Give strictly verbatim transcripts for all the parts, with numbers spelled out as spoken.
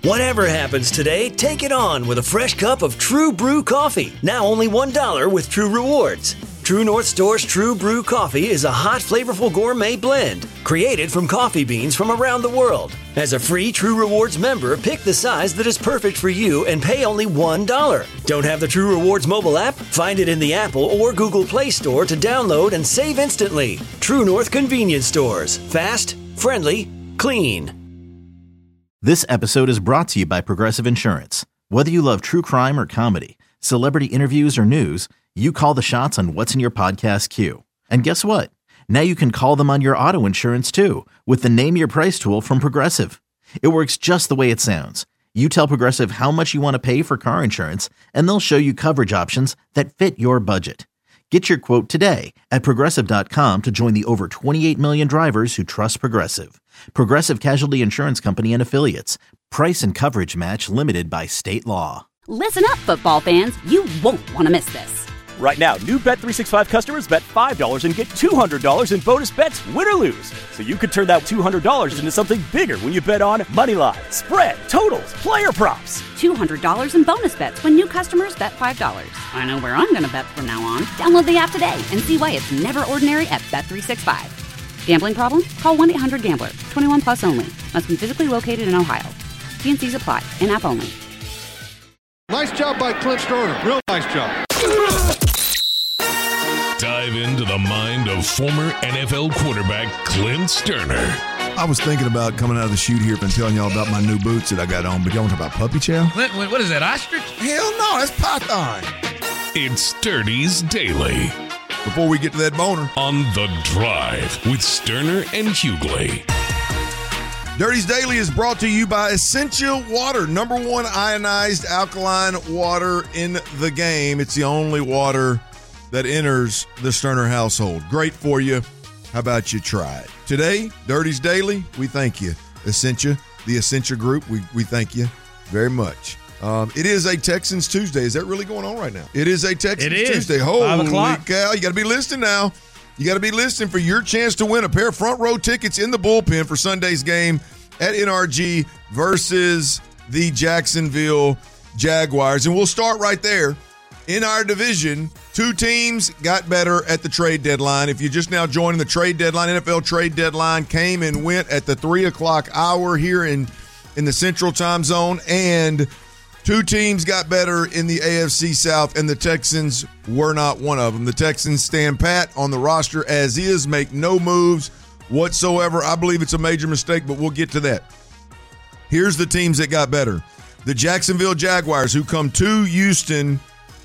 Whatever happens today, take it on with a fresh cup of True Brew coffee. Now only one dollar with True Rewards. True North Store's True Brew coffee is a hot, flavorful gourmet blend created from coffee beans from around the world. As a free True Rewards member, pick the size that is perfect for you and pay only one dollar. Don't have the True Rewards mobile app? Find it in the Apple or Google Play Store to download and save instantly. True North Convenience Stores. Fast, friendly, clean. This episode is brought to you by Progressive Insurance. Whether you love true crime or comedy, celebrity interviews or news, you call the shots on what's in your podcast queue. And guess what? Now you can call them on your auto insurance too with the Name Your Price tool from Progressive. It works just the way it sounds. You tell Progressive how much you want to pay for car insurance, and they'll show you coverage options that fit your budget. Get your quote today at Progressive dot com to join the over twenty-eight million drivers who trust Progressive. Progressive Casualty Insurance Company and Affiliates. Price and coverage match limited by state law. Listen up, football fans. You won't want to miss this. Right now, new Bet three sixty-five customers bet five dollars and get two hundred dollars in bonus bets, win or lose. So you could turn that two hundred dollars into something bigger when you bet on moneyline, spread, totals, player props. two hundred dollars in bonus bets when new customers bet five dollars. I know where I'm going to bet from now on. Download the app today and see why it's never ordinary at Bet three sixty-five. Gambling problem? Call one eight hundred gambler. twenty-one plus only. Must be physically located in Ohio. T and C's apply. In-app only. Nice job by Clint Sterner. Real nice job. Dive into the mind of former N F L quarterback Clint Sterner. I was thinking about coming out of the chute here and telling y'all about my new boots that I got on, but y'all want to talk about puppy chow? Clint, what is that, ostrich? Hell no, that's python. It's Sturdy's Daily. Before we get to that boner. On The Drive with Sterner and Hughley. Dirty's Daily is brought to you by Essentia Water, number one ionized alkaline water in the game. It's the only water that enters the Sterner household. Great for you. How about you try it? Today, Dirty's Daily, we thank you. Essentia, the Essentia Group, we, we thank you very much. Um, it is a Texans Tuesday. Is that really going on right now? It is a Texans it is. Tuesday. Holy Five o'clock. cow. You got to be listening now. You got to be listening for your chance to win a pair of front row tickets in the bullpen for Sunday's game at N R G versus the Jacksonville Jaguars. And we'll start right there. In our division, two teams got better at the trade deadline. If you're just now joining the trade deadline, N F L trade deadline came and went at the three o'clock hour here in, in the Central Time Zone. And two teams got better in the A F C South, and the Texans were not one of them. The Texans stand pat on the roster as is, make no moves whatsoever. I believe it's a major mistake, but we'll get to that. Here's the teams that got better. The Jacksonville Jaguars, who come to Houston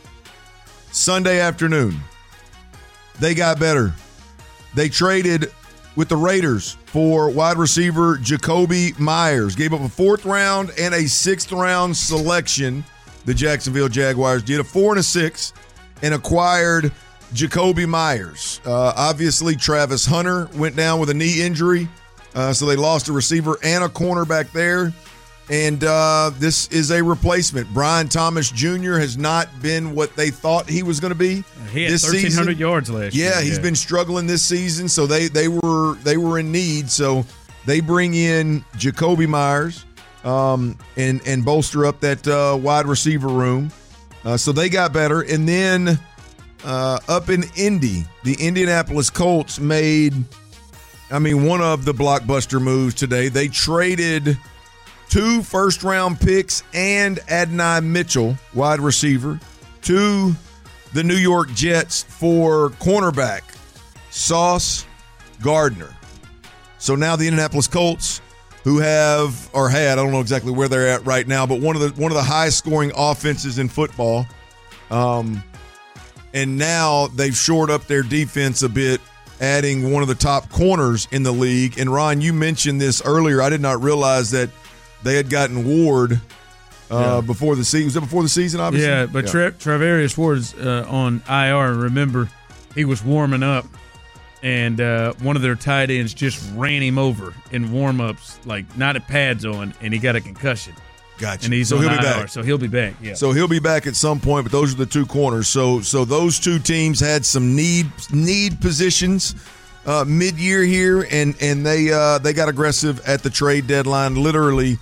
Sunday afternoon. They got better. They traded with the Raiders for wide receiver Jacoby Myers. Gave up a fourth round and a sixth round selection. The Jacksonville Jaguars did a four and a six and acquired Jacoby Myers. Uh, obviously, Travis Hunter went down with a knee injury, uh, so they lost a receiver and a cornerback there. And uh, this is a replacement. Brian Thomas Junior has not been what they thought he was going to be. He had this thirteen hundred season. yards last year. Yeah, he's yeah. been struggling this season, so they they were they were in need. So they bring in Jacoby Myers um, and and bolster up that uh, wide receiver room. Uh, so they got better, and then uh, up in Indy, the Indianapolis Colts made, I mean, one of the blockbuster moves today. They traded two first-round picks and Adonai Mitchell, wide receiver, to the New York Jets for cornerback Sauce Gardner. So now the Indianapolis Colts, who have or had, I don't know exactly where they're at right now, but one of the one of the highest-scoring offenses in football, um, and now they've shored up their defense a bit, adding one of the top corners in the league. And Ron, you mentioned this earlier. I did not realize that they had gotten Ward uh, yeah. before the season. Was it before the season, obviously? Yeah, but yeah. Tra- Travarius Ward's uh, on I R. Remember, he was warming up, and uh, one of their tight ends just ran him over in warm-ups, like not at pads on, and he got a concussion. Gotcha. And he's so on he'll be I R, back. so he'll be back. Yeah. So he'll be back at some point, but those are the two corners. So so those two teams had some need need positions uh, mid-year here, and and they uh, they got aggressive at the trade deadline. Literally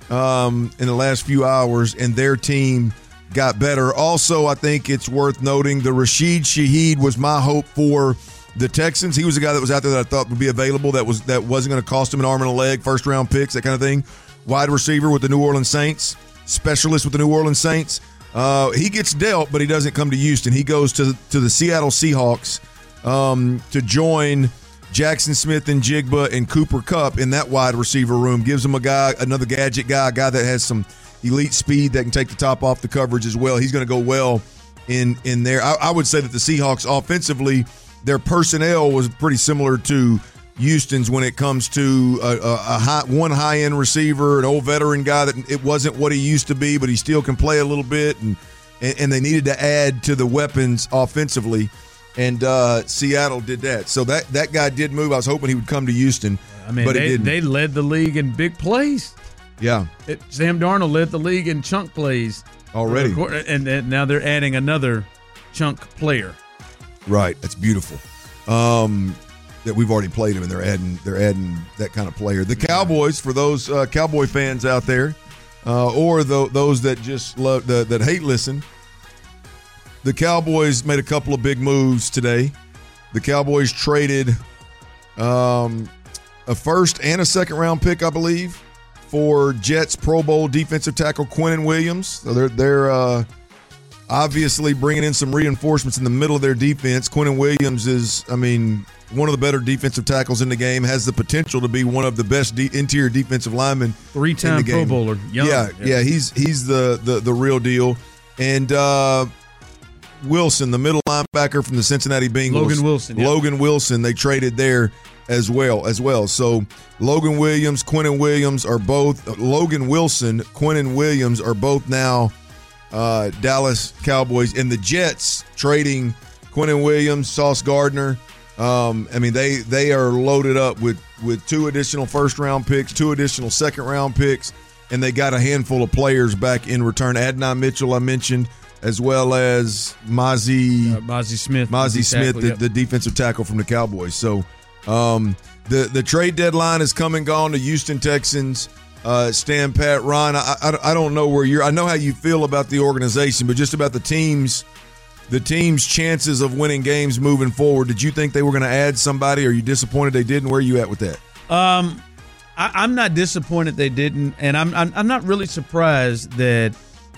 um, in the last few hours, and their team got better. Also, I think it's worth noting the Rashid Shaheed was my hope for the Texans. He was a guy that was out there that I thought would be available, that was that wasn't going to cost him an arm and a leg, first round picks, that kind of thing. Wide receiver with the New Orleans Saints, specialist with the New Orleans Saints. Uh, he gets dealt, but he doesn't come to Houston. He goes to to the Seattle Seahawks um, to join Jackson Smith and Jigba and Cooper Kupp in that wide receiver room. Gives him a guy, another gadget guy, a guy that has some elite speed that can take the top off the coverage as well. He's going to go well in in there. I, I would say that the Seahawks offensively, their personnel was pretty similar to Houston's when it comes to a, a, a high, one high-end receiver, an old veteran guy that it wasn't what he used to be, but he still can play a little bit, and and, and they needed to add to the weapons offensively, and uh, Seattle did that. So that, that guy did move. I was hoping he would come to Houston, I mean, but they, he didn't. they led the league in big plays. Yeah. It, Sam Darnold led the league in chunk plays. Already. And, and now they're adding another chunk player. Right. That's beautiful. Um, that we've already played him, and they're adding they're adding that kind of player. The Cowboys, for those uh, Cowboy fans out there, uh, or the, those that just love the, that hate listen, the Cowboys made a couple of big moves today. The Cowboys traded um, a first and a second round pick, I believe, for Jets Pro Bowl defensive tackle Quinnen Williams. So they're they're uh, obviously bringing in some reinforcements in the middle of their defense. Quinnen Williams is, I mean, one of the better defensive tackles in the game, has the potential to be one of the best de- interior defensive linemen. Three-time Pro Bowler. Young. Yeah, yeah, yeah, he's he's the, the, the real deal. And uh, Wilson, the middle linebacker from the Cincinnati Bengals. Logan Wilson. Yeah. Logan Wilson, they traded there as well. as well. So Logan Williams, Quinnen Williams are both – Logan Wilson, Quinnen Williams are both now uh, Dallas Cowboys. And the Jets trading Quinnen Williams, Sauce Gardner – Um, I mean, they they are loaded up with, with two additional first-round picks, two additional second-round picks, and they got a handful of players back in return. Adnan Mitchell, I mentioned, as well as Mozzie, uh, Mozzie Smith. Mozzie Smith, tackle, the, yep. the defensive tackle from the Cowboys. So um, the, the trade deadline has come and gone. The Houston Texans uh, stand pat. Ron, I, I, I don't know where you're – I know how you feel about the organization, but just about the teams – the team's chances of winning games moving forward. Did you think they were going to add somebody? Are you disappointed they didn't? Where are you at with that? Um, I, I'm not disappointed they didn't, and I'm I'm, I'm not really surprised that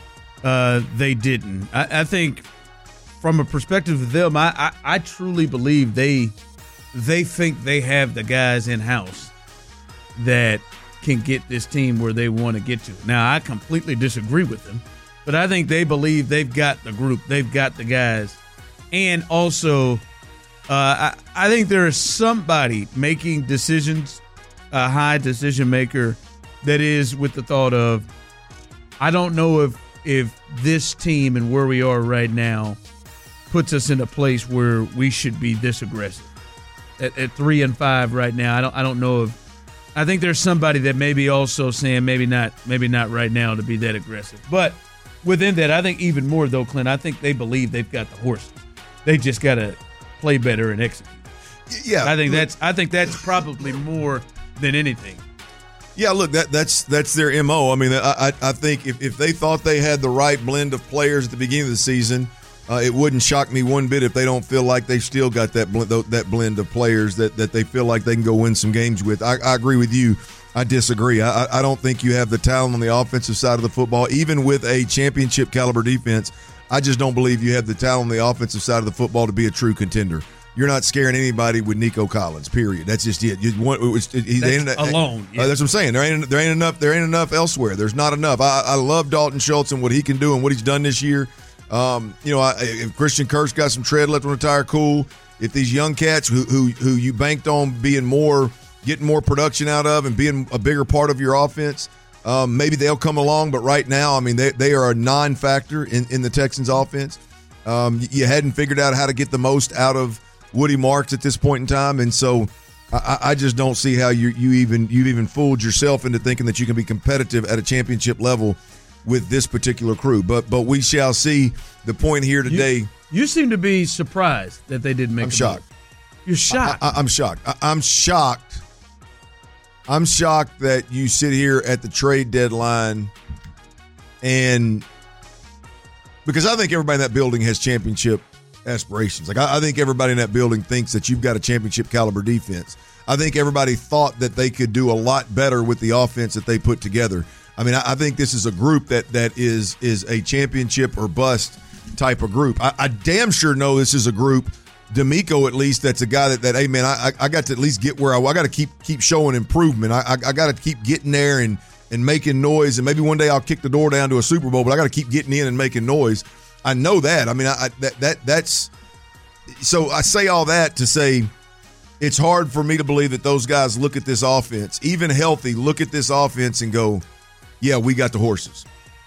uh, they didn't. I, I think from a perspective of them, I, I, I truly believe they they think they have the guys in house that can get this team where they want to get to. Now, I completely disagree with them. But I think they believe they've got the group, they've got the guys, and also uh, I, I think there is somebody making decisions, a high decision maker, that is with the thought of, I don't know if if this team and where we are right now puts us in a place where we should be this aggressive. At, at three and five right now, I don't I don't know if I think there's somebody that may be also saying maybe not maybe not right now to be that aggressive, but. Within that, I think even more, though, Clint, I think they believe they've got the horses. They just got to play better and execute. Yeah. I think that's I think that's probably more than anything. Yeah, look, that that's that's their M O. I mean, I, I think if, if they thought they had the right blend of players at the beginning of the season, uh, it wouldn't shock me one bit if they don't feel like they've still got that blend, that blend of players that, that they feel like they can go win some games with. I, I agree with you. I disagree. I, I don't think you have the talent on the offensive side of the football, even with a championship caliber defense. I just don't believe you have the talent on the offensive side of the football to be a true contender. You're not scaring anybody with Nico Collins. Period. That's just it. You want it, it, he's that's alone. Yeah. Uh, that's what I'm saying. There ain't there ain't enough. There ain't enough elsewhere. There's not enough. I, I love Dalton Schultz and what he can do and what he's done this year. Um, you know, I, if Christian Kirk's got some tread left on the tire, cool. If these young cats who who who you banked on being more. Getting more production out of and being a bigger part of your offense, um, maybe they'll come along. But right now, I mean, they, they are a non-factor in, in the Texans' offense. Um, you hadn't figured out how to get the most out of Woody Marks at this point in time, and so I, I just don't see how you you even you've even fooled yourself into thinking that you can be competitive at a championship level with this particular crew. But but we shall see. The point here today. You, you seem to be surprised that they didn't make. I'm a shocked. Move. You're shocked. I, I, I'm shocked. I, I'm shocked. I'm shocked that you sit here at the trade deadline and because I think everybody in that building has championship aspirations. Like I, I think everybody in that building thinks that you've got a championship caliber defense. I think everybody thought that they could do a lot better with the offense that they put together. I mean, I, I think this is a group that that is is a championship or bust type of group. I, I damn sure know this is a group. D'Amico, at least, that's a guy that, that hey, man, I, I got to at least get where I, I got to keep keep showing improvement. I, I, I got to keep getting there and, and making noise, and maybe one day I'll kick the door down to a Super Bowl, but I got to keep getting in and making noise. I know that. I mean, I, I that that that's – so I say all that to say it's hard for me to believe that those guys look at this offense, even healthy, look at this offense and go, yeah, we got the horses.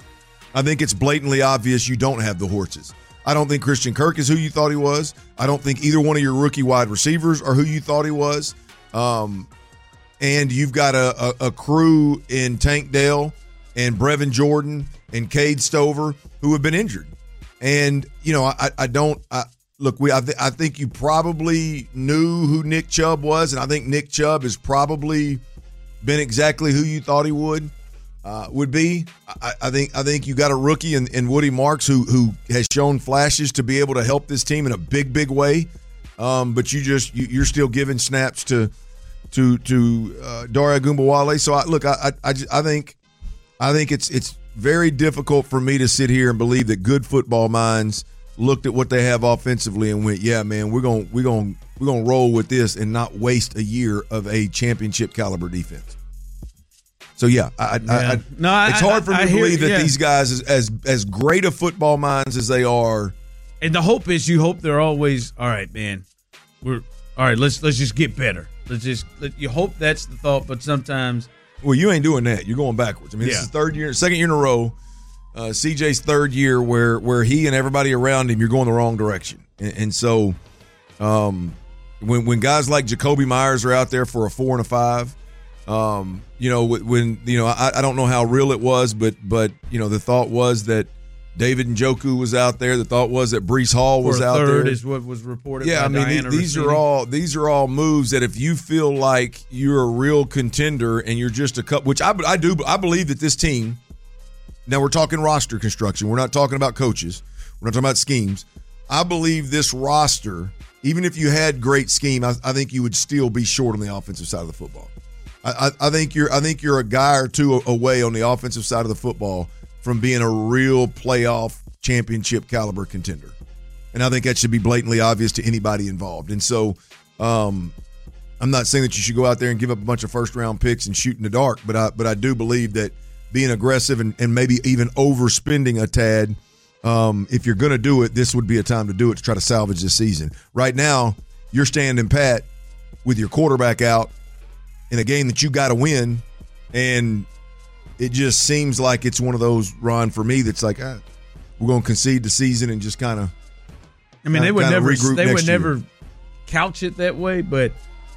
I think it's blatantly obvious you don't have the horses. I don't think Christian Kirk is who you thought he was. I don't think either one of your rookie wide receivers are who you thought he was. Um, and you've got a, a, a crew in Tank Dell and Brevin Jordan and Cade Stover who have been injured. And, you know, I, I don't I, – look, we I, th- I think you probably knew who Nick Chubb was, and I think Nick Chubb has probably been exactly who you thought he would. Uh, would be. I, I think I think you got a rookie in, in Woody Marks who who has shown flashes to be able to help this team in a big, big way. Um, but you just you, you're still giving snaps to to to uh, Dare Ogunbowale. So I, look, I, I I think I think it's it's very difficult for me to sit here and believe that good football minds looked at what they have offensively and went, yeah, man, we're gonna we're gonna we're gonna roll with this and not waste a year of a championship caliber defense. So yeah, I, yeah. I, I, no, it's I, hard for me I, I to hear, believe that yeah. these guys, as, as as great of football minds as they are, and the hope is you hope they're always all right, man. We're all right. Let's let's just get better. Let's just let, you hope that's the thought, but sometimes, well, you ain't doing that. You're going backwards. I mean, yeah. this is third year, second year in a row. Uh, C J's third year where where he and everybody around him, you're going the wrong direction, and, and so um, when when guys like Jacoby Myers are out there for a four and a five. Um, you know, when, you know, I, I don't know how real it was, but, but, you know, the thought was that David Njoku was out there. The thought was that Breece Hall was For a out third there. is what was reported. Yeah, by I mean, Diana these Rossini. are all, these are all moves that if you feel like you're a real contender and you're just a cup, which I, I do, I believe that this team, now we're talking roster construction. We're not talking about coaches. We're not talking about schemes. I believe this roster, even if you had great scheme, I, I think you would still be short on the offensive side of the football. I, I think you're I think you're a guy or two away on the offensive side of the football from being a real playoff championship caliber contender. And I think that should be blatantly obvious to anybody involved. And so um, I'm not saying that you should go out there and give up a bunch of first round picks and shoot in the dark, but I but I do believe that being aggressive and, and maybe even overspending a tad, um, if you're going to do it, this would be a time to do it to try to salvage this season. Right now, you're standing pat with your quarterback out in a game that you got to win, and it just seems like it's one of those, Ron, for me, that's like, ah, we're going to concede the season and just kind of. I mean, they would never, they would year. never couch it that way, but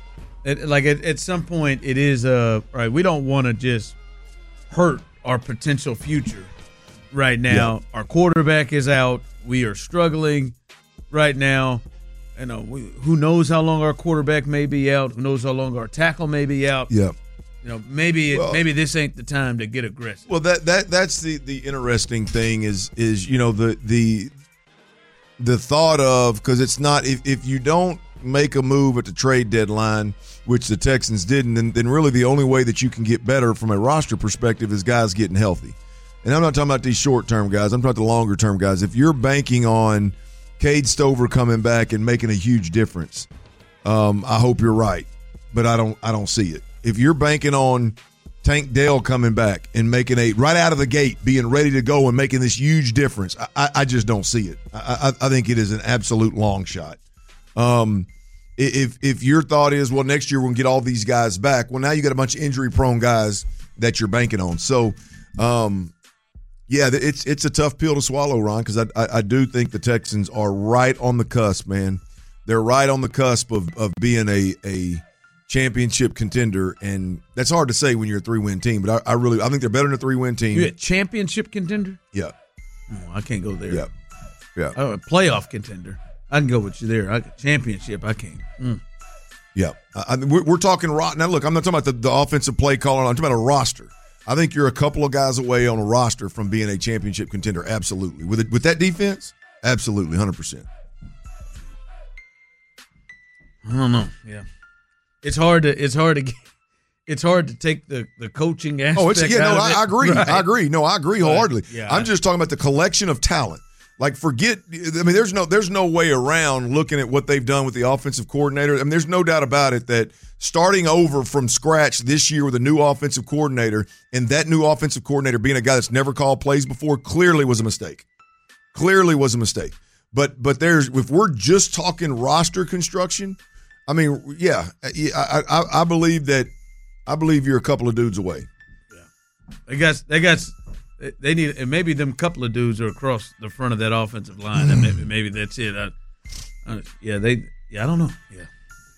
it, like at, at some point, it is uh right. We don't want to just hurt our potential future right now. Yeah. Our quarterback is out. We are struggling right now. You know, we, who knows how long our quarterback may be out? Who knows how long our tackle may be out? Yeah. You know, maybe it, well, maybe this ain't the time to get aggressive. Well, that that that's the, the interesting thing is is you know the the the thought of, because it's not, if, if you don't make a move at the trade deadline, which the Texans didn't, then, then really the only way that you can get better from a roster perspective is guys getting healthy. And I'm not talking about these short term guys. I'm talking about the longer term guys. If you're banking on Cade Stover coming back and making a huge difference, um, I hope you're right, but I don't. I don't see it. If you're banking on Tank Dell coming back and making a right out of the gate, being ready to go and making this huge difference, I, I just don't see it. I, I, I think it is an absolute long shot. Um, if if your thought is, well, next year we're gonna get all these guys back, well, now you got a bunch of injury prone guys that you're banking on. So, um, yeah, it's it's a tough pill to swallow, Ron, because I, I I do think the Texans are right on the cusp, man. They're right on the cusp of of being a a championship contender, and that's hard to say when you're a three-win team. But I, I really I think they're better than a three-win team. You a championship contender? Yeah. Oh, I can't go there. Yeah. Yeah. Oh, a playoff contender. I can go with you there. I championship. I can't. Mm. Yeah. I, we're, we're talking ro- now. Look, I'm not talking about the, the offensive play caller. I'm talking about a roster. I think you're a couple of guys away on a roster from being a championship contender. Absolutely. With it, with that defense, absolutely, one hundred percent. I don't know. Yeah, it's hard to it's hard to get, it's hard to take the, the coaching aspect. Oh, it's yeah. No, out of I, it. I agree. Right. I agree. No, I agree wholeheartedly. Right. Yeah, I'm I, just talking about the collection of talent. Like, forget. I mean, there's no there's no way around looking at what they've done with the offensive coordinator. I mean, there's no doubt about it that starting over from scratch this year with a new offensive coordinator, and that new offensive coordinator being a guy that's never called plays before, clearly was a mistake. Clearly was a mistake. But but there's if we're just talking roster construction, I mean, yeah, I I, I believe that I believe you're a couple of dudes away. Yeah, they got they got. They need, and maybe them couple of dudes are across the front of that offensive line. And maybe, maybe that's it. I, I, yeah, they. Yeah, I don't know. Yeah,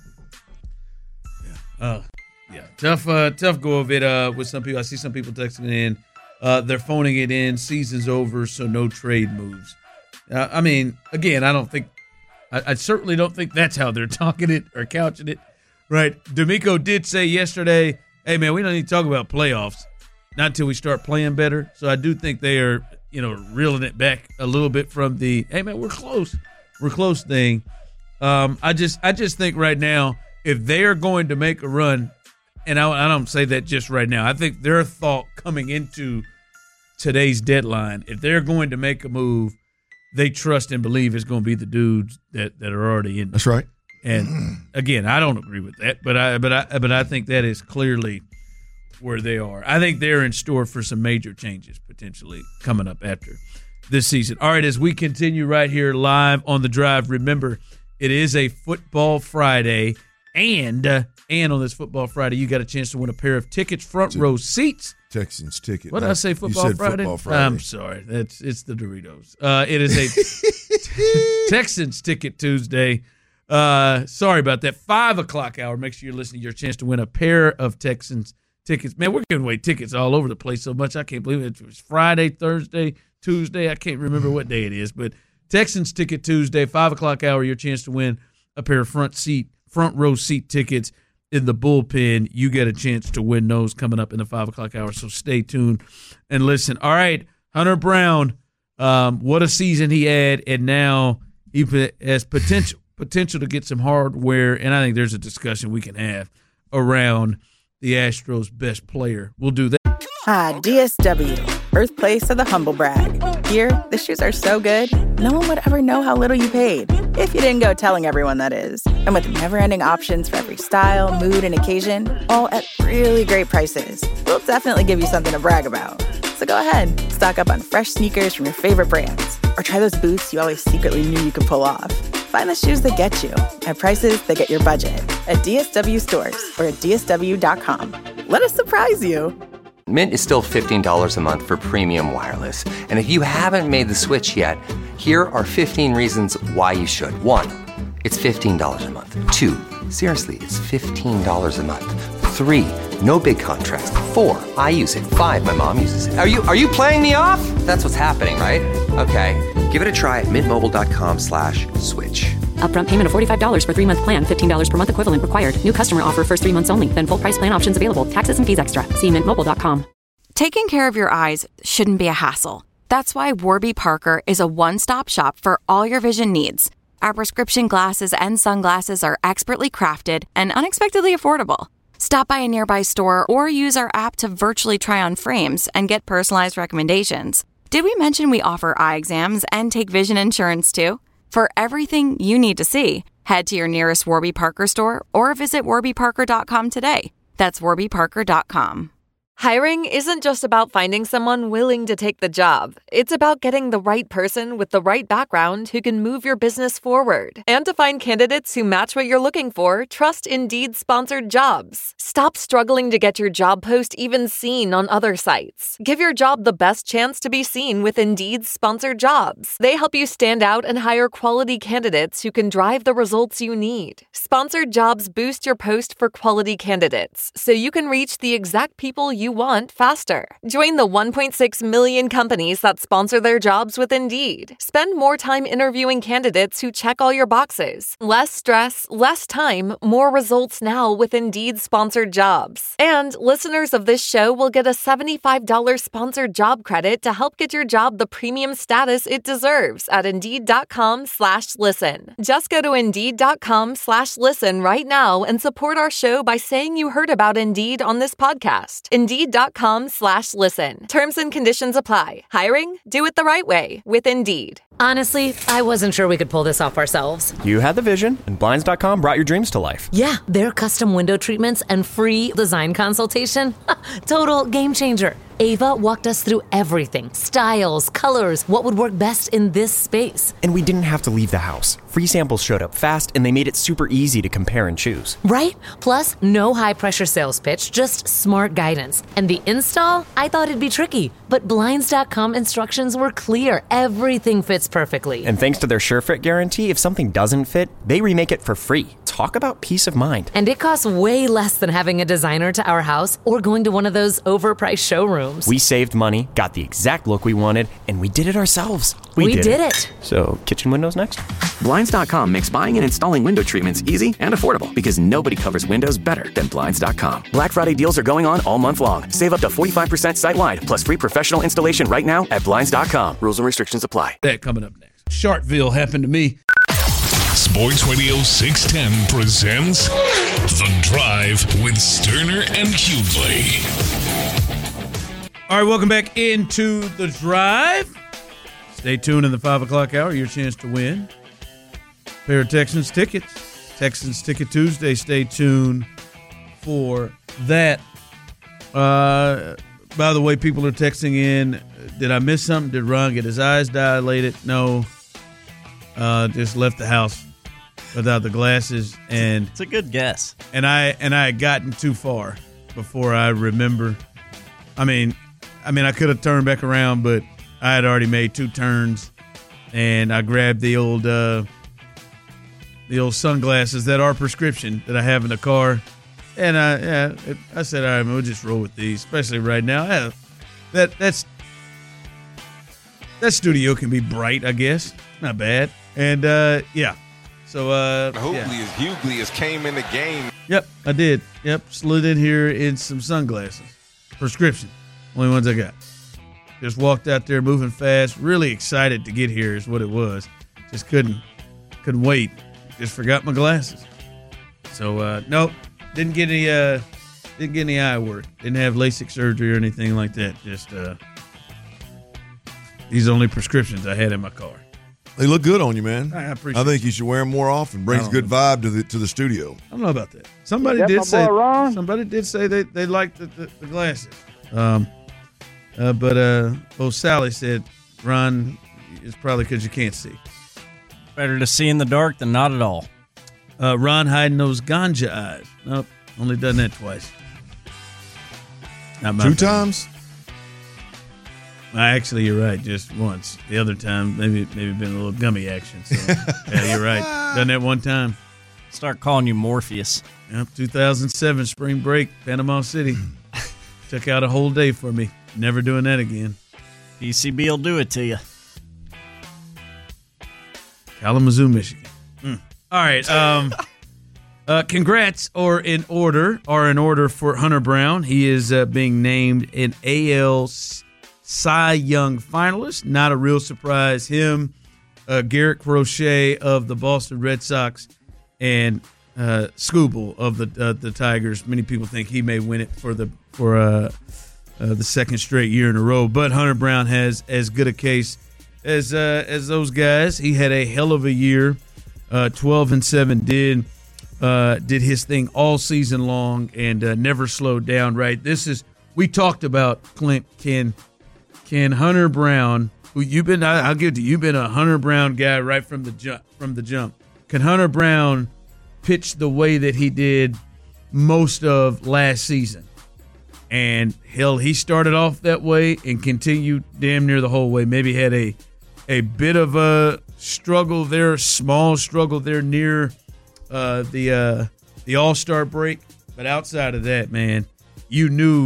yeah, uh, yeah. Tough, uh, tough go of it uh, with some people. I see some people texting in. Uh, they're phoning it in. Season's over, so no trade moves. Uh, I mean, again, I don't think. I, I certainly don't think that's how they're talking it or couching it. Right? D'Amico did say yesterday, "Hey, man, we don't need to talk about playoffs." Not until we start playing better. So I do think they are, you know, reeling it back a little bit from the, hey, man, we're close. We're close thing. Um, I just I just think right now, if they are going to make a run, and I, I don't say that just right now, I think their thought coming into today's deadline, if they're going to make a move, they trust and believe it's going to be the dudes that, that are already in. That's right. And, again, I don't agree with that, but I but I but I think that is clearly – where they are. I think they're in store for some major changes potentially coming up after this season. All right, as we continue right here live on The Drive, remember, it is a Football Friday, and uh, and on this Football Friday, you got a chance to win a pair of tickets, front row seats. Texans ticket. What did I say, Football you said Friday? Football Friday? I'm sorry. That's It's the Doritos. Uh, it is a Texans ticket Tuesday. Uh, sorry about that. Five o'clock hour. Make sure you're listening. Your chance to win a pair of Texans tickets. Man, we're giving away tickets all over the place so much. I can't believe it. It was Friday, Thursday, Tuesday. I can't remember what day it is. But Texans ticket Tuesday, five o'clock hour, your chance to win a pair of front seat, front row seat tickets in the bullpen. You get a chance to win those coming up in the five o'clock hour. So stay tuned and listen. All right, Hunter Brown, um, what a season he had. And now he has potential, potential to get some hardware. And I think there's a discussion we can have around the Astros' best player. We'll do that. Ah, D S W, birthplace of the humble brag. Here, the shoes are so good, no one would ever know how little you paid. If you didn't go telling everyone, that is. And with never-ending options for every style, mood, and occasion, all at really great prices, we'll definitely give you something to brag about. So go ahead, stock up on fresh sneakers from your favorite brands, or try those boots you always secretly knew you could pull off. Find the shoes that get you at prices that get your budget at D S W stores or at D S W dot com. Let us surprise you. Mint is still fifteen dollars a month for premium wireless. And if you haven't made the switch yet, here are fifteen reasons why you should. One, it's fifteen dollars a month. Two, seriously, it's fifteen dollars a month. Three, no big contrast. Four, I use it. Five, my mom uses it. Are you are you playing me off? That's what's happening, right? Okay, give it a try at mintmobile.com slash switch. Upfront payment of forty-five dollars for three-month plan, fifteen dollars per month equivalent required. New customer offer first three months only. Then full price plan options available. Taxes and fees extra. See mint mobile dot com. Taking care of your eyes shouldn't be a hassle. That's why Warby Parker is a one-stop shop for all your vision needs. Our prescription glasses and sunglasses are expertly crafted and unexpectedly affordable. Stop by a nearby store or use our app to virtually try on frames and get personalized recommendations. Did we mention we offer eye exams and take vision insurance too? For everything you need to see, head to your nearest Warby Parker store or visit warby parker dot com today. That's warby parker dot com. Hiring isn't just about finding someone willing to take the job. It's about getting the right person with the right background who can move your business forward. And to find candidates who match what you're looking for, trust Indeed-sponsored jobs. Stop struggling to get your job post even seen on other sites. Give your job the best chance to be seen with Indeed-sponsored jobs. They help you stand out and hire quality candidates who can drive the results you need. Sponsored jobs boost your post for quality candidates, so you can reach the exact people you you want faster. Join the one point six million companies that sponsor their jobs with Indeed. Spend more time interviewing candidates who check all your boxes. Less stress, less time, more results now with Indeed sponsored jobs. And listeners of this show will get a seventy-five dollars sponsored job credit to help get your job the premium status it deserves at Indeed.com slash listen. Just go to Indeed.com slash listen right now and support our show by saying you heard about Indeed on this podcast. Indeed.com slash listen. Terms and conditions apply. Hiring? Do it the right way with Indeed. Honestly, I wasn't sure we could pull this off ourselves. You had the vision, and Blinds dot com brought your dreams to life. Yeah, their custom window treatments and free design consultation. Total game changer. Ava walked us through everything. Styles, colors, what would work best in this space. And we didn't have to leave the house. Free samples showed up fast, and they made it super easy to compare and choose. Right? Plus, no high-pressure sales pitch, just smart guidance. And the install? I thought it'd be tricky, but Blinds dot com instructions were clear. Everything fits perfectly. And thanks to their SureFit guarantee, if something doesn't fit, they remake it for free. Talk about peace of mind. And it costs way less than having a designer to our house or going to one of those overpriced showrooms. We saved money, got the exact look we wanted, and we did it ourselves. We, we did, did it. it. So, kitchen windows next? Blinds dot com makes buying and installing window treatments easy and affordable because nobody covers windows better than Blinds dot com. Black Friday deals are going on all month long. Save up to forty-five percent site-wide, plus free professional installation right now at Blinds dot com. Rules and restrictions apply. That coming up next. Sharpville happened to me. Sports Radio six ten presents The Drive with Sterner and Hughley. All right, welcome back into The Drive. Stay tuned in the five o'clock hour. Your chance to win a pair of Texans tickets. Texans Ticket Tuesday. Stay tuned for that. Uh, by the way, people are texting in. Did I miss something? Did Ron get his eyes dilated? No. Uh, just left the house without the glasses, and it's a good guess. And I and I had gotten too far before I remember. I mean, I mean, I could have turned back around, but I had already made two turns, and I grabbed the old uh, the old sunglasses that are prescription that I have in the car, and I yeah, it, I said, all right, we'll just roll with these, especially right now. Yeah, that that's that studio can be bright, I guess, not bad. And, uh, yeah, so, uh, Hughley yeah. is Hughley has came in the game. Yep, I did. Yep, slid in here in some sunglasses. Prescription. Only ones I got. Just walked out there moving fast. Really excited to get here is what it was. Just couldn't, couldn't wait. Just forgot my glasses. So, uh, nope, didn't get any, uh, didn't get any eye work. Didn't have LASIK surgery or anything like that. Just, uh, these are only prescriptions I had in my car. They look good on you, man. I appreciate I think you should wear them more often. Brings good know. vibe to the to the studio. I don't know about that. Somebody did say somebody did say they, they liked the, the, the glasses. Um, uh, but uh, oh, Sally said, Ron, it's probably because you can't see. Better to see in the dark than not at all. Uh, Ron hiding those ganja eyes. Nope, only done that twice. Not my Two favorite. times? Actually, you're right. Just once. The other time, maybe maybe been a little gummy action. So, yeah, you're right. Done that one time. Start calling you Morpheus. Yep, two thousand seven spring break, Panama City. Took out a whole day for me. Never doing that again. P C B will do it to you. Kalamazoo, Michigan. Mm. All right. Um, uh, congrats are in order. Are in order for Hunter Brown. He is uh, being named an A L Cy Young finalist. Not a real surprise. Him, uh, Garrett Crochet of the Boston Red Sox, and uh, Skubal of the uh, the Tigers. Many people think he may win it for the for uh, uh, the second straight year in a row. But Hunter Brown has as good a case as uh, as those guys. He had a hell of a year. Uh, twelve and seven did uh, did his thing all season long and uh, never slowed down. Right. This is we talked about Clint Ken. Can Hunter Brown, who you've been, I'll give it to you, you've been a Hunter Brown guy right from the jump. From the jump, can Hunter Brown pitch the way that he did most of last season? And hell, he started off that way and continued damn near the whole way. Maybe had a a bit of a struggle there, small struggle there near uh, the uh, the All-Star break, but outside of that, man, you knew.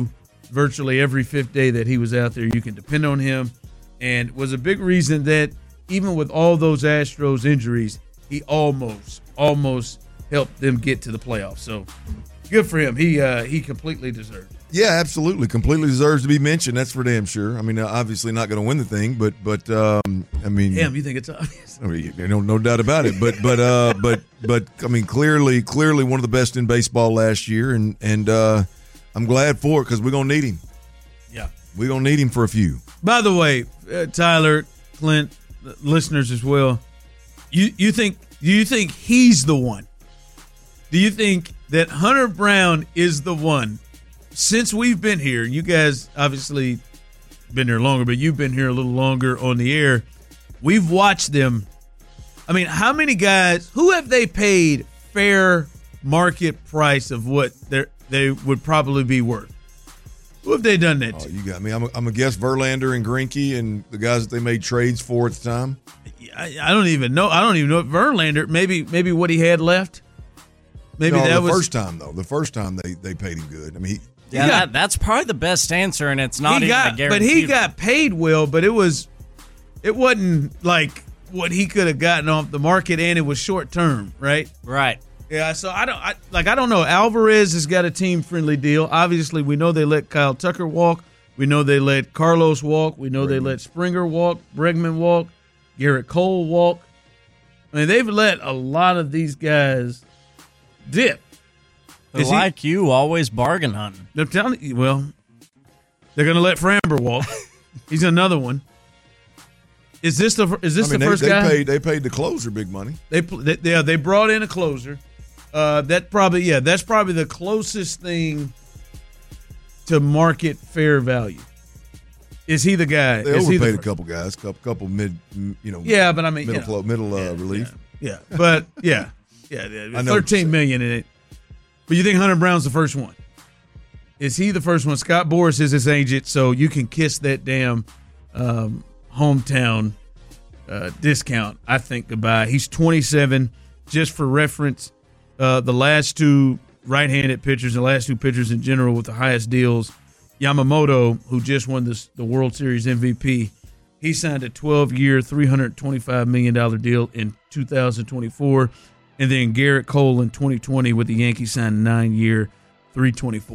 virtually every fifth day that he was out there. You can depend on him, and was a big reason that even with all those Astros injuries, he almost, almost helped them get to the playoffs. So good for him. He uh, he completely deserved it. Yeah, absolutely. Completely deserves to be mentioned. That's for damn sure. I mean, obviously not going to win the thing, but but um, I mean, damn, you think it's obvious? I mean, no, no doubt about it. But but uh, but but I mean, clearly, clearly one of the best in baseball last year, and and uh, I'm glad for it because we're gonna need him. Yeah, we're gonna need him for a few. By the way, uh, Tyler, Clint, listeners as well. You you think do you think he's the one? Do you think that Hunter Brown is the one? Since we've been here, you guys obviously been here longer, but you've been here a little longer on the air. We've watched them. I mean, how many guys, who have they paid fair market price of what they they would probably be worth? Who have they done that to? Oh, you got me. I'm a, I'm a guess Verlander and Greinke and the guys that they made trades for at the time. I, I don't even know. I don't even know if Verlander, maybe maybe what he had left. Maybe no, that the was first time though. The first time they, they paid him good. I mean, he, Yeah, got, that, that's probably the best answer, and it's not he even got, a guarantee. But he got paid well, but it was, it wasn't like what he could have gotten off the market, and it was short term, right? Right. Yeah. So I don't I, like. I don't know. Alvarez has got a team friendly deal. Obviously, we know they let Kyle Tucker walk. We know they let Carlos walk. We know Bregman. They let Springer walk, Bregman walk, Garrett Cole walk. I mean, they've let a lot of these guys dip. They're like he, you, always bargain hunting. They're telling you, well, they're going to let Framber walk. He's another one. Is this the is this I mean, the they, first they guy? Paid, they paid the closer big money. They, they yeah they brought in a closer. Uh, that probably yeah that's probably the closest thing to market fair value. Is he the guy? They is overpaid he the a couple guys, couple couple mid you know. Yeah, but I mean middle you know, flow, middle uh, yeah, relief. Yeah, yeah. but yeah, yeah, yeah I know thirteen million in it. But you think Hunter Brown's the first one? Is he the first one? Scott Boras is his agent, so you can kiss that damn um, hometown uh, discount, I think, goodbye. He's twenty-seven. Just for reference, uh, the last two right-handed pitchers, the last two pitchers in general with the highest deals, Yamamoto, who just won this, the World Series M V P, he signed a twelve-year, three hundred twenty-five million dollars deal in two thousand twenty-four. And then Garrett Cole in twenty twenty with the Yankees signed a nine-year, three twenty-four.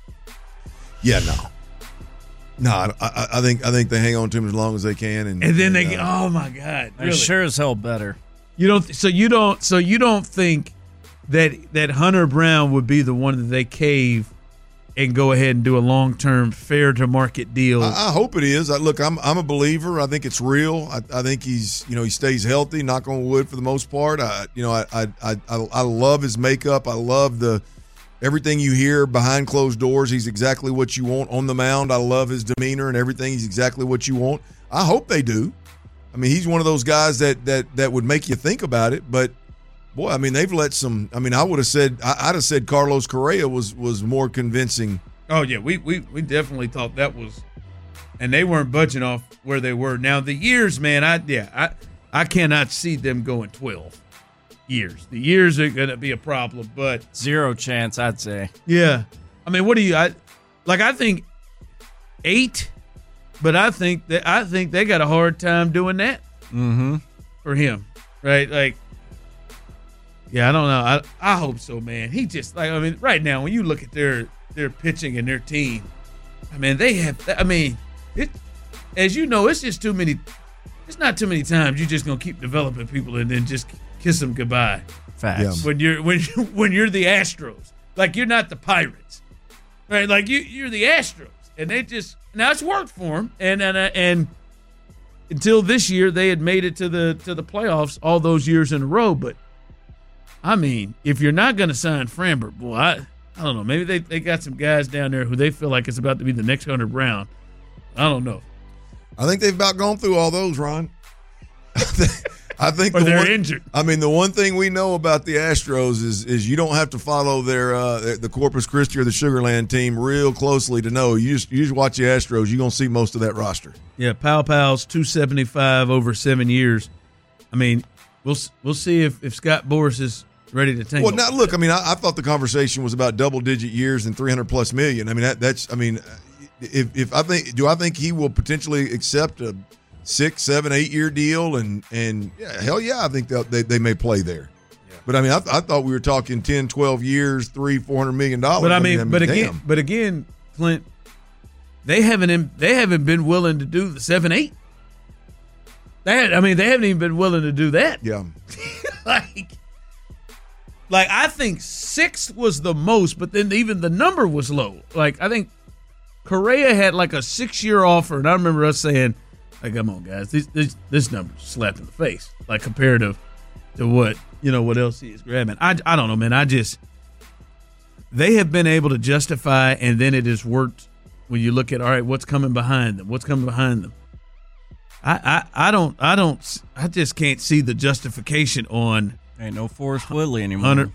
Yeah, no, no. I, I think I think they hang on to him as long as they can, and and then and, they get. Uh, oh my God! They're Really? sure as hell better. You don't. So you don't. So you don't think that that Hunter Brown would be the one that they cave and go ahead and do a long-term, fair-to-market deal? I, I hope it is. I, look, I'm I'm a believer. I think it's real. I, I think he's you know he stays healthy. Knock on wood for the most part. I you know I I I, I love his makeup. I love the everything you hear behind closed doors. He's exactly what you want on the mound. I love his demeanor and everything. He's exactly what you want. I hope they do. I mean, he's one of those guys that that that would make you think about it. But boy, I mean, they've let some. I mean, I would have said I, I'd have said Carlos Correa was was more convincing. Oh yeah, we we we definitely thought that was, and they weren't budging off where they were. Now the years, man, I yeah, I I cannot see them going twelve years. The years are going to be a problem, but zero chance, I'd say. Yeah, I mean, what do you? I like. I think eight, but I think that I think they got a hard time doing that mm-hmm. for him, right? Like, yeah, I don't know. I I hope so, man. He just like I mean, right now when you look at their their pitching and their team, I mean, they have. I mean, it as you know, it's just too many. It's not too many times you're just gonna keep developing people and then just kiss them goodbye. Facts. Yeah. When you're when you, when you're the Astros, like you're not the Pirates, right? Like you you're the Astros, and they just now it's worked for them, and and uh, and until this year they had made it to the to the playoffs all those years in a row. But I mean, if you're not going to sign Framber, boy, I I don't know. Maybe they they got some guys down there who they feel like it's about to be the next Hunter Brown. I don't know. I think they've about gone through all those, Ron. I think or the they're one, injured. I mean, the one thing we know about the Astros is is you don't have to follow their uh, the Corpus Christi or the Sugarland team real closely to know. You just you just watch the Astros, you're gonna see most of that roster. Yeah, Pow Pow's two seventy-five over seven years. I mean, we'll we'll see if, if Scott Boras is ready to tangle. Well, now look, I mean, I, I thought the conversation was about double digit years and three hundred plus million. I mean, that, that's I mean, if if I think do I think he will potentially accept a six, seven, eight year deal and and yeah, hell yeah, I think they they may play there. Yeah. But I mean, I, I thought we were talking ten, twelve years, three, four hundred million dollars. But I mean, I mean but damn. again, but again, Clint, they haven't they haven't been willing to do the seven, eight. They had, I mean, they haven't even been willing to do that. Yeah, like. Like, I think six was the most, but then even the number was low. Like, I think Correa had like a six-year offer, and I remember us saying, like, come on, guys, this this, this number's slapped in the face, like, comparative to what, you know, what else he is grabbing. I, I don't know, man. I just – they have been able to justify, and then it has worked when you look at, all right, what's coming behind them? What's coming behind them? I, I, I don't – I don't – I just can't see the justification on – Ain't no Forrest Whitley anymore. Hunter,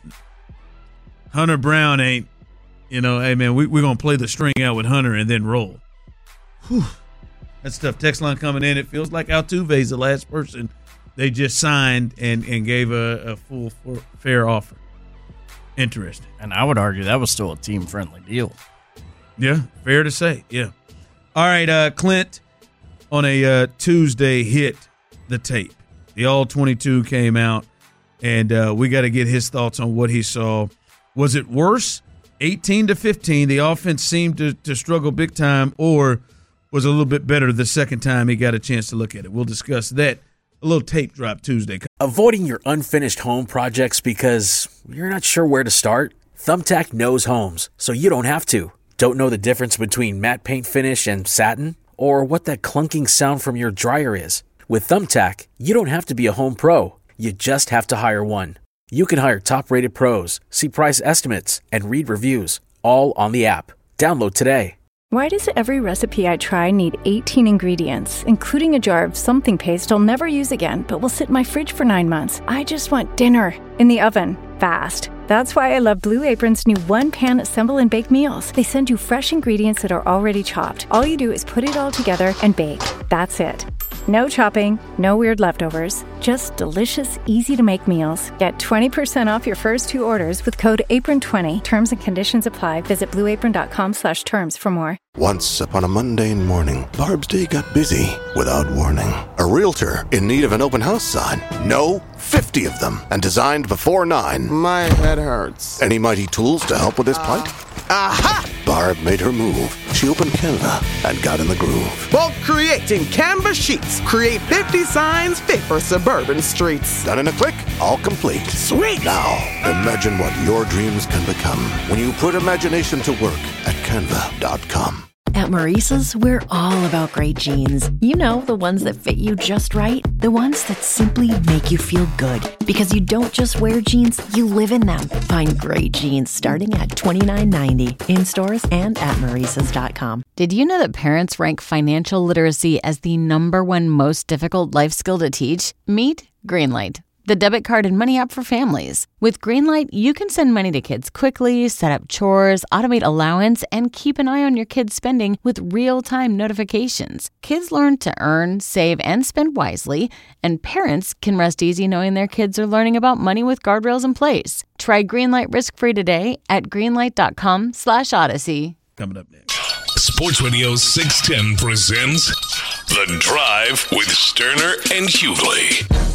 Hunter Brown ain't, you know, hey, man, we, we're going to play the string out with Hunter and then roll. Whew. That stuff. Text line coming in. It feels like Altuve's the last person they just signed and, and gave a, a full for, fair offer. Interesting. And I would argue that was still a team-friendly deal. Yeah, fair to say. Yeah. All right, uh, Clint, on a uh, Tuesday, hit the tape. The All twenty-two came out. And uh, we got to get his thoughts on what he saw. Was it worse, eighteen to fifteen? The offense seemed to, to struggle big time, or was it a little bit better the second time he got a chance to look at it? We'll discuss that. A little tape drop Tuesday. Avoiding your unfinished home projects because you're not sure where to start? Thumbtack knows homes, so you don't have to. Don't know the difference between matte paint finish and satin? Or what that clunking sound from your dryer is? With Thumbtack, you don't have to be a home pro. You just have to hire one. You can hire top-rated pros, see price estimates, and read reviews, all on the app. Download today. Why does every recipe I try need eighteen ingredients, including a jar of something paste I'll never use again, but will sit in my fridge for nine months? I just want dinner in the oven, fast. That's why I love Blue Apron's new one-pan assemble and bake meals. They send you fresh ingredients that are already chopped. All you do is put it all together and bake. That's it. No chopping, no weird leftovers, just delicious, easy-to-make meals. Get twenty percent off your first two orders with code apron twenty. Terms and conditions apply. Visit blueapron.com slash terms for more. Once upon a mundane morning, Barb's day got busy without warning. A realtor in need of an open house sign. No, fifty of them, and designed before nine. My head hurts. Any mighty tools to help with this plight? Aha! Barb made her move. She opened Canva and got in the groove. Bulk creating Canva sheets. Create fifty signs fit for suburban streets. Done in a click, all complete. Sweet! Now, imagine what your dreams can become when you put imagination to work at canva dot com. At Maurice's, we're all about great jeans. You know, the ones that fit you just right. The ones that simply make you feel good. Because you don't just wear jeans, you live in them. Find great jeans starting at twenty-nine ninety in stores and at maurices dot com. Did you know that parents rank financial literacy as the number one most difficult life skill to teach? Meet Greenlight, the debit card and money app for families. With Greenlight, you can send money to kids quickly, set up chores, automate allowance, and keep an eye on your kids' spending with real-time notifications. Kids learn to earn, save, and spend wisely, and parents can rest easy knowing their kids are learning about money with guardrails in place. Try Greenlight risk-free today at greenlight.com slash odyssey. Coming up next. Sports Radio six ten presents The Drive with Sterner and Hughley.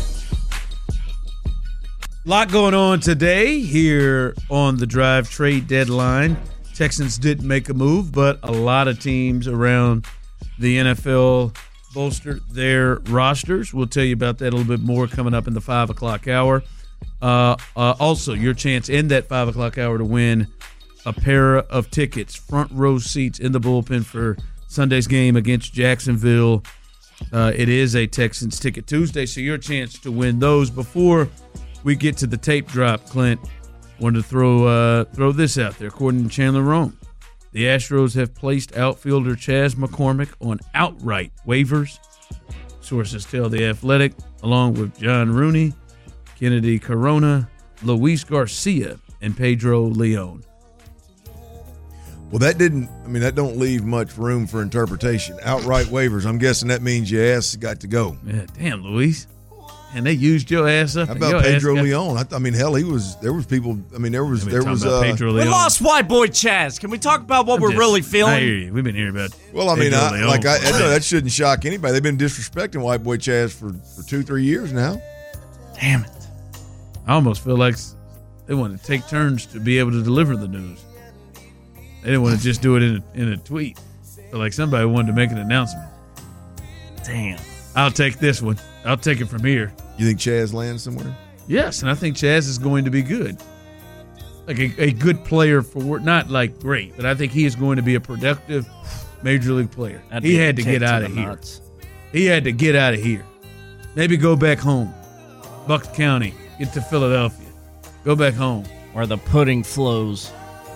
Lot going on today here on the Drive trade deadline. Texans didn't make a move, but a lot of teams around the N F L bolstered their rosters. We'll tell you about that a little bit more coming up in the five o'clock hour. Uh, uh, also, your chance in that five o'clock hour to win a pair of tickets, front row seats in the bullpen for Sunday's game against Jacksonville. Uh, it is a Texans Ticket Tuesday, so your chance to win those. Before we get to the tape drop, Clint, wanted to throw uh, throw this out there. According to Chandler Rome, the Astros have placed outfielder Chas McCormick on outright waivers. Sources tell The Athletic, along with John Rooney, Kennedy Corona, Luis Garcia, and Pedro Leon. Well, that didn't, I mean, that don't leave much room for interpretation. Outright waivers, I'm guessing that means your ass got to go. Yeah, damn, Luis. and they used your ass up. How and about your ass Pedro got- Leon? I, I mean, hell, he was. There was people. I mean, there was. We've been There talking was. about Uh, Pedro We Leon. lost white boy Chaz. Can we talk about what I'm we're just- really feeling? I hear you. We've been hearing about. Well, I mean, Pedro I, Leon like I, for I a know minute. that shouldn't shock anybody. They've been disrespecting White Boy Chaz for, for two, three years now. Damn it. I almost feel like they want to take turns to be able to deliver the news. They didn't want to just do it in a, in a tweet. But like somebody wanted to make an announcement. Damn. I'll take this one. I'll take it from here. You think Chaz lands somewhere? Yes, and I think Chaz is going to be good. Like a, a good player for not like great, but I think he is going to be a productive major league player. That'd he be a had to kick get to out the of here. nuts. He had to get out of here. Maybe go back home. Bucks County. Get to Philadelphia. Go back home. Where the pudding flows.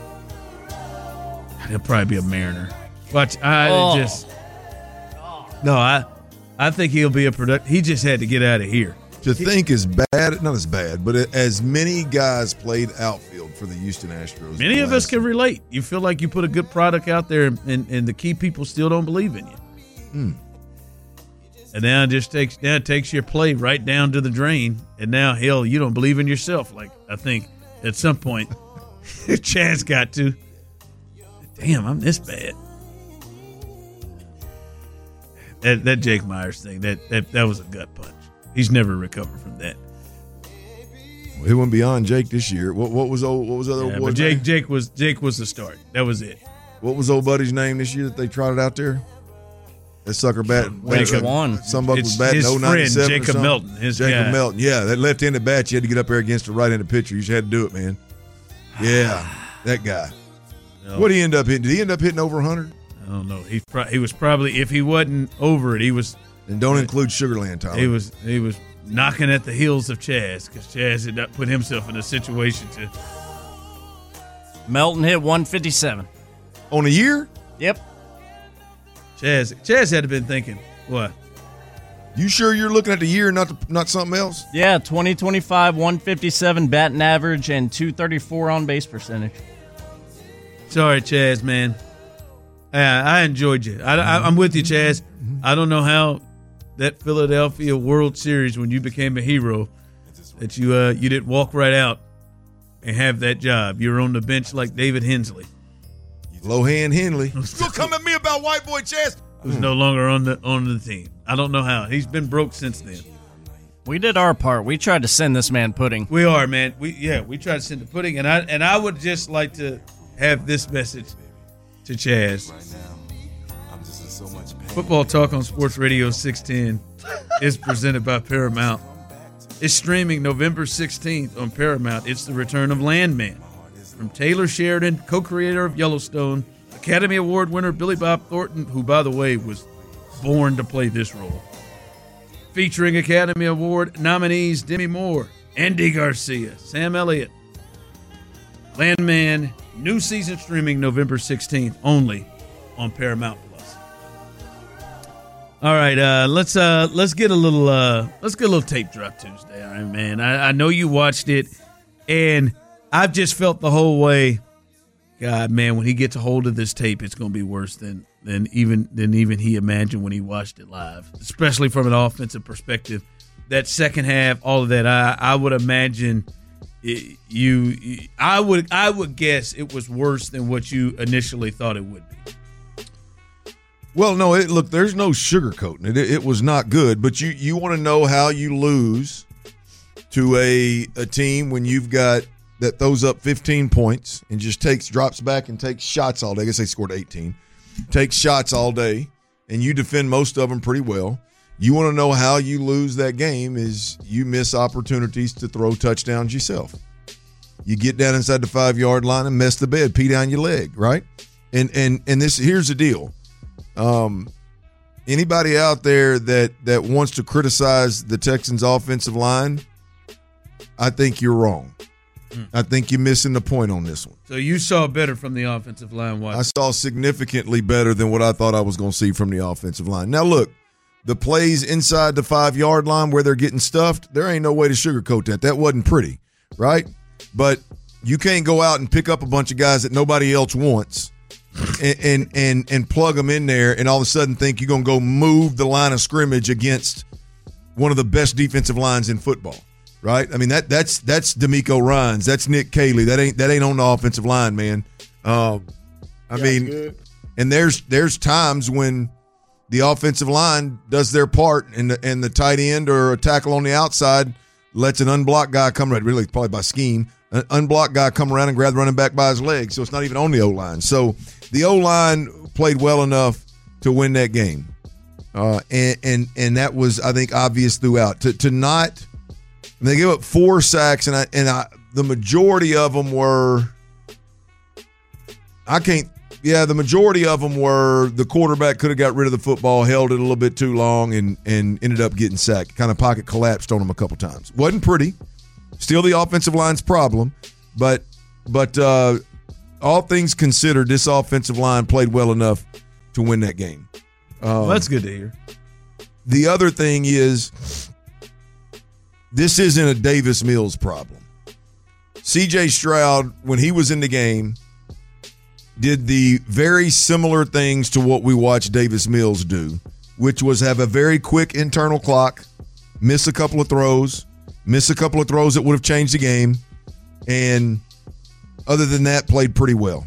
He'll probably be a Mariner. Watch, I Oh. just no, I I think he'll be a product. He just had to get out of here. To think as bad, not as bad, but as many guys played outfield for the Houston Astros. Many of us last- can relate. You feel like you put a good product out there, and, and the key people still don't believe in you. Hmm. And now it just takes now it takes your play right down to the drain. And now, hell, you don't believe in yourself. Like I think at some point, Chaz got to. Damn, I'm this bad. That that Jake Myers thing, that that that was a gut punch. He's never recovered from that. Well, he went beyond Jake this year. What what was old? What was the other Yeah, boy's but Jake name? Jake was Jake was the start. That was it. What was old buddy's name this year that they trotted out there? That sucker bat. Which bat- one? Somebody It's was batting his oh friend, ninety-seven or Jacob something. Melton, his Jacob guy. Melton. Yeah, that left-handed bat, you had to get up there against a right-handed pitcher. You just had to do it, man. Yeah, that guy. No. What did he end up hitting? Did he end up hitting over one hundred? I don't know. He pro- he was probably, if he wasn't over it, he was. And don't include Sugarland, Tyler. He was he was knocking at the heels of Chaz because Chaz had not put himself in a situation to. Melton hit one fifty-seven. On a year? Yep. Chaz Chaz had to been thinking, what? You sure you're looking at the year, not the, not something else? Yeah, twenty twenty-five, one fifty-seven batting average and two thirty-four on base percentage. Sorry, Chaz, man. Yeah, I enjoyed you. I, I, I'm with you, Chaz. I don't know how that Philadelphia World Series, when you became a hero, that you uh, you didn't walk right out and have that job. You were on the bench like David Hensley. Lohan Henley. You gonna come at me about White Boy Chaz? Who's no longer on the on the team. I don't know how. He's been broke since then. We did our part. We tried to send this man pudding. We are, man. We yeah, we tried to send the pudding, and I and I would just like to have this message to Chaz. Football Talk on Sports Radio six ten is presented by Paramount. It's streaming November sixteenth on Paramount. It's the return of Landman. From Taylor Sheridan, co-creator of Yellowstone, Academy Award winner Billy Bob Thornton, who, by the way, was born to play this role. Featuring Academy Award nominees Demi Moore, Andy Garcia, Sam Elliott. Landman, new season streaming November sixteenth, only on Paramount Plus. All right, uh, let's uh, let's get a little uh, let's get a little tape drop Tuesday. All right, man. I, I know you watched it, and I've just felt the whole way. God, man, when he gets a hold of this tape, it's going to be worse than than even than even he imagined when he watched it live. Especially from an offensive perspective, that second half, all of that. I I would imagine it, you. I would I would guess it was worse than what you initially thought it would be. Well, no, it, look, there's no sugarcoating it. It, it was not good, but you, you want to know how you lose to a a team when you've got that throws up fifteen points and just takes drops back and takes shots all day. I guess they scored eighteen. Takes shots all day, and you defend most of them pretty well. You want to know how you lose that game is you miss opportunities to throw touchdowns yourself. You get down inside the five-yard line and mess the bed, pee down your leg, right? And and and this here's the deal. Um, anybody out there that that wants to criticize the Texans' offensive line, I think you're wrong. Mm. I think you're missing the point on this one. So you saw better from the offensive line. Watch. I saw significantly better than what I thought I was going to see from the offensive line. Now, look, the plays inside the five-yard line where they're getting stuffed, there ain't no way to sugarcoat that. That wasn't pretty, right? But you can't go out and pick up a bunch of guys that nobody else wants and and and, and plug them in there and all of a sudden think you're going to go move the line of scrimmage against one of the best defensive lines in football, right? I mean, that that's that's D'Amico Ryans. That's Nick Caley. That ain't that ain't on the offensive line, man. Um, I Yeah, mean, good. and there's there's times when the offensive line does their part, and the, and the tight end or a tackle on the outside lets an unblocked guy come around, really probably by scheme, an unblocked guy come around and grab the running back by his leg. So it's not even on the O-line. So the O-line played well enough to win that game. Uh, and, and and that was, I think, obvious throughout. To to not – they gave up four sacks, and I and I the majority of them were – I can't – yeah, the majority of them were the quarterback could have got rid of the football, held it a little bit too long, and and ended up getting sacked. Kind of pocket collapsed on him a couple times. Wasn't pretty. Still the offensive line's problem, but but uh, all things considered, this offensive line played well enough to win that game. Um, Well, that's good to hear. The other thing is, this isn't a Davis Mills problem. C J Stroud, when he was in the game, did the very similar things to what we watched Davis Mills do, which was have a very quick internal clock, miss a couple of throws, miss a couple of throws that would have changed the game, and other than that, played pretty well.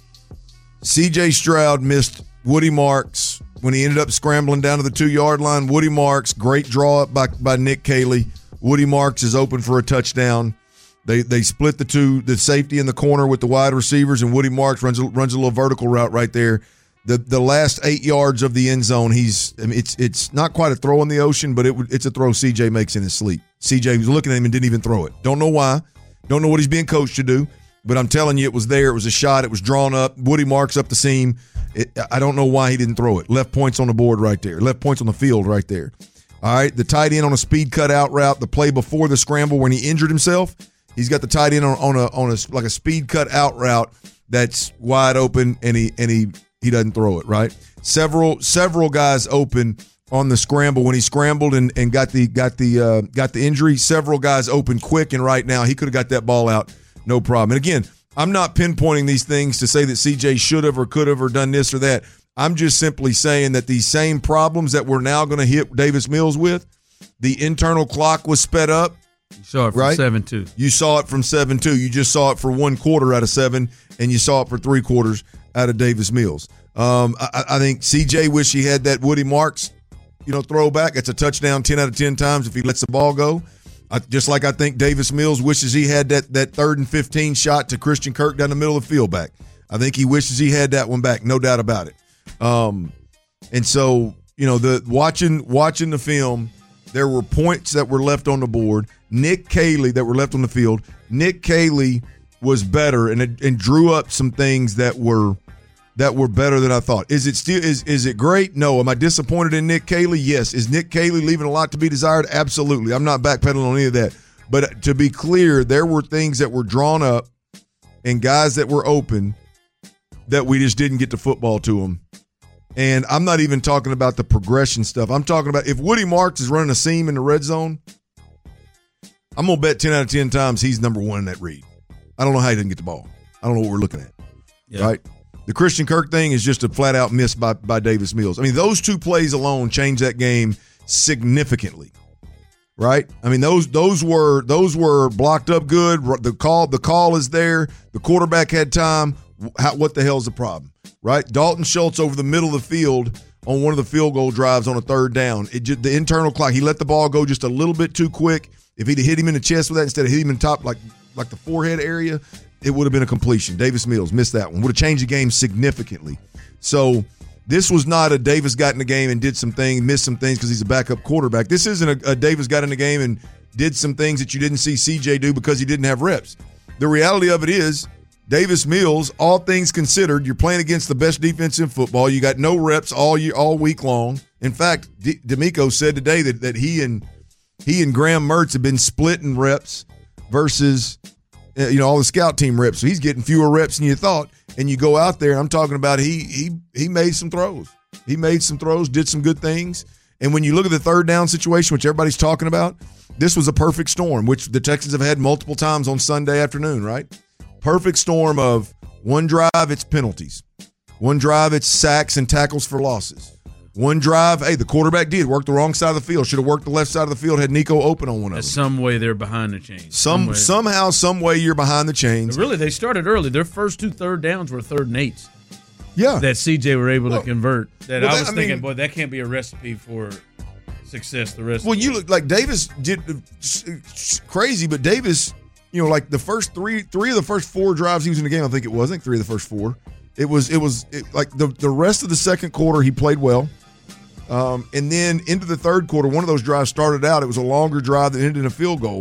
C J Stroud missed Woody Marks when he ended up scrambling down to the two-yard line. Woody Marks, great draw up by, by Nick Caley. Woody Marks is open for a touchdown. They they split the two, the safety in the corner with the wide receivers, and Woody Marks runs a, runs a little vertical route right there. The the last eight yards of the end zone, he's I mean, it's it's not quite a throw in the ocean, but it it's a throw C J makes in his sleep. C J was looking at him and didn't even throw it. Don't know why. Don't know what he's being coached to do, but I'm telling you, it was there. It was a shot. It was drawn up. Woody Marks up the seam. It, I don't know why he didn't throw it. Left points on the board right there. Left points on the field right there. All right, the tight end on a speed cut out route, the play before the scramble when he injured himself. He's got the tight end on, on a on a like a speed cut out route that's wide open, and he and he he doesn't throw it right. Several several guys open on the scramble when he scrambled and, and got the got the uh, got the injury. Several guys open quick, and right now he could have got that ball out no problem. And again, I'm not pinpointing these things to say that C J should have or could have or done this or that. I'm just simply saying that these same problems that we're now going to hit Davis Mills with, the internal clock was sped up. You saw it from right? seven two. You saw it from seven two. You just saw it for one quarter out of seven, and you saw it for three quarters out of Davis Mills. Um, I, I think C J wish he had that Woody Marks, you know, throwback. It's a touchdown ten out of ten times if he lets the ball go. I, just like I think Davis Mills wishes he had that that third and fifteen shot to Christian Kirk down the middle of the field back. I think he wishes he had that one back, no doubt about it. Um, and so, you know, the watching watching the film, there were points that were left on the board. Nick Caley that were left on the field. Nick Caley was better and and drew up some things that were that were better than I thought. Is it still is is it great? No. Am I disappointed in Nick Caley? Yes. Is Nick Caley leaving a lot to be desired? Absolutely. I'm not backpedaling on any of that. But to be clear, there were things that were drawn up and guys that were open that we just didn't get the football to them. And I'm not even talking about the progression stuff. I'm talking about if Woody Marks is running a seam in the red zone, I'm going to bet ten out of ten times he's number one in that read. I don't know how he didn't get the ball. I don't know what we're looking at, yeah. Right? The Christian Kirk thing is just a flat-out miss by, by Davis Mills. I mean, those two plays alone changed that game significantly, right? I mean, those those were those were blocked up good. The call the call is there. The quarterback had time. How, what the hell's the problem, right? Dalton Schultz over the middle of the field on one of the field goal drives on a third down. It just, the internal clock, he let the ball go just a little bit too quick. If he'd hit him in the chest with that instead of hit him in top, like like the forehead area, it would have been a completion. Davis Mills missed that one. Would have changed the game significantly. So this was not a Davis got in the game and did some things, missed some things because he's a backup quarterback. This isn't a, a Davis got in the game and did some things that you didn't see C J do because he didn't have reps. The reality of it is Davis Mills, all things considered, you're playing against the best defense in football. You got no reps all year, all week long. In fact, D- D'Amico said today that, that he and he and Graham Mertz have been splitting reps versus uh, you know all the scout team reps. So he's getting fewer reps than you thought. And you go out there, and I'm talking about he he he made some throws. He made some throws, did some good things. And when you look at the third down situation, which everybody's talking about, this was a perfect storm, which the Texans have had multiple times on Sunday afternoon, right? Perfect storm of one drive, it's penalties. One drive, it's sacks and tackles for losses. One drive, hey, the quarterback did work the wrong side of the field. Should have worked the left side of the field, had Nico open on one of them. Some way they're behind the chains. Some, some somehow, some way you're behind the chains. But really, they started early. Their first two third downs were third and eights. Yeah. That C J were able well, to convert. That well, I that, was I thinking, mean, boy, that can't be a recipe for success the rest well, of the you way. look like Davis did crazy, but Davis, you know, like the first three three of the first four drives he was in the game, I think it was, I think three of the first four. It was, it was it, like the, the rest of the second quarter, he played well. Um, and then into the third quarter, one of those drives started out. It was a longer drive that ended in a field goal.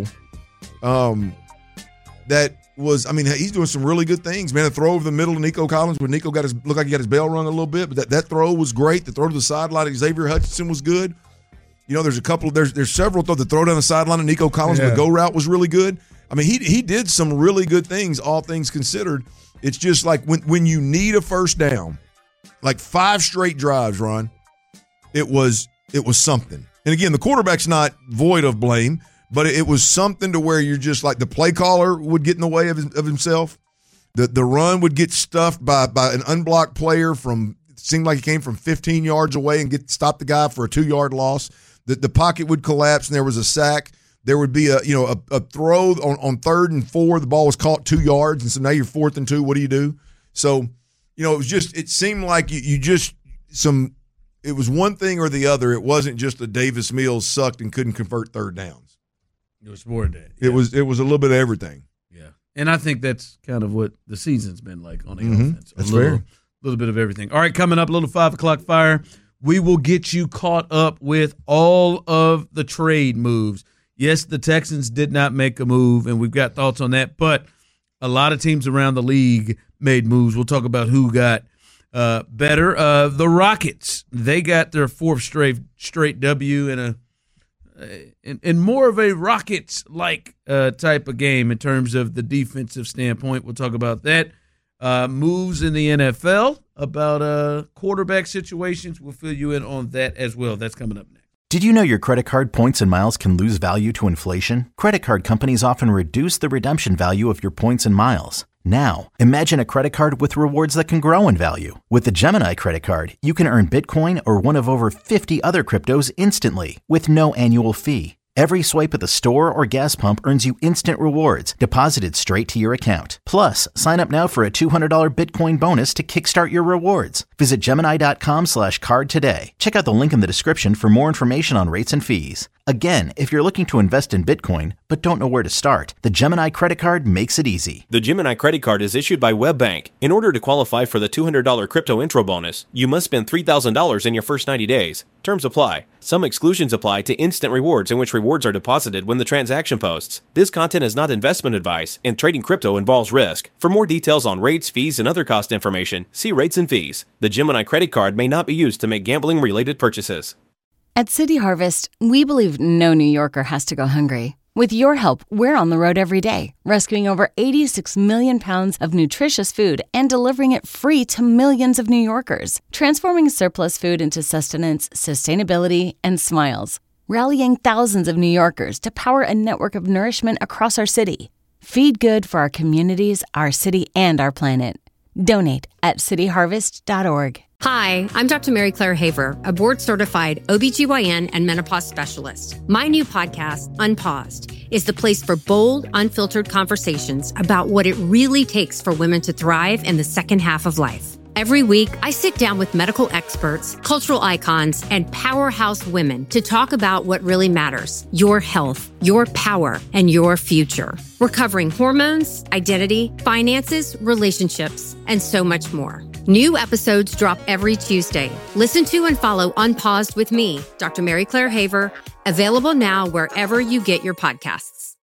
Um, that was, I mean, he's doing some really good things, man. A throw over the middle to Nico Collins, where Nico got his looked like he got his bell rung a little bit, but that, that throw was great. The throw to the sideline of Xavier Hutchinson was good. You know, there's a couple. There's there's several. Though the throw down the sideline of Nico Collins, yeah. the go route was really good. I mean, he he did some really good things, all things considered. It's just like when when you need a first down, like five straight drives, Ron. It was it was something. And again, the quarterback's not void of blame, but it was something to where you're just like the play caller would get in the way of, his, of himself. The the run would get stuffed by by an unblocked player from it seemed like he came from fifteen yards away and get stop the guy for a two-yard loss. The the pocket would collapse and there was a sack. There would be a you know a, a throw on, on third and four. The ball was caught two yards, and so now you're fourth and two. What do you do? So, you know, it was just it seemed like you, you just some it was one thing or the other. It wasn't just the Davis Mills sucked and couldn't convert third downs. It was more than that. Yeah. It was it was a little bit of everything. Yeah. And I think that's kind of what the season's been like on the mm-hmm. offense. A that's little, fair. little bit of everything. All right, coming up, a little five o'clock fire. We will get you caught up with all of the trade moves. Yes, the Texans did not make a move, and we've got thoughts on that, but a lot of teams around the league made moves. We'll talk about who got uh, better. Uh, the Rockets, they got their fourth straight straight W in a in, in more of a Rockets-like uh, type of game in terms of the defensive standpoint. We'll talk about that. Uh, moves in the N F L, about uh, quarterback situations. We'll fill you in on that as well. That's coming up next. Did you know your credit card points and miles can lose value to inflation? Credit card companies often reduce the redemption value of your points and miles. Now, imagine a credit card with rewards that can grow in value. With the Gemini credit card, you can earn Bitcoin or one of over fifty other cryptos instantly with no annual fee. Every swipe at the store or gas pump earns you instant rewards deposited straight to your account. Plus, sign up now for a two hundred dollars Bitcoin bonus to kickstart your rewards. Visit Gemini.com slash card today. Check out the link in the description for more information on rates and fees. Again, if you're looking to invest in Bitcoin but don't know where to start, the Gemini credit card makes it easy. The Gemini credit card is issued by WebBank. In order to qualify for the two hundred dollars crypto intro bonus, you must spend three thousand dollars in your first ninety days. Terms apply. Some exclusions apply to instant rewards, in which rewards are deposited when the transaction posts. This content is not investment advice, and trading crypto involves risk. For more details on rates, fees, and other cost information, see rates and fees. The Gemini credit card may not be used to make gambling-related purchases. At City Harvest, we believe no New Yorker has to go hungry. With your help, we're on the road every day, rescuing over eighty-six million pounds of nutritious food and delivering it free to millions of New Yorkers, transforming surplus food into sustenance, sustainability, and smiles, rallying thousands of New Yorkers to power a network of nourishment across our city. Feed good for our communities, our city, and our planet. Donate at city harvest dot org. Hi, I'm Doctor Mary Claire Haver, a board-certified O B G Y N and menopause specialist. My new podcast, Unpaused, is the place for bold, unfiltered conversations about what it really takes for women to thrive in the second half of life. Every week, I sit down with medical experts, cultural icons, and powerhouse women to talk about what really matters: your health, your power, and your future. We're covering hormones, identity, finances, relationships, and so much more. New episodes drop every Tuesday. Listen to and follow Unpaused with me, Doctor Mary Claire Haver, available now wherever you get your podcasts.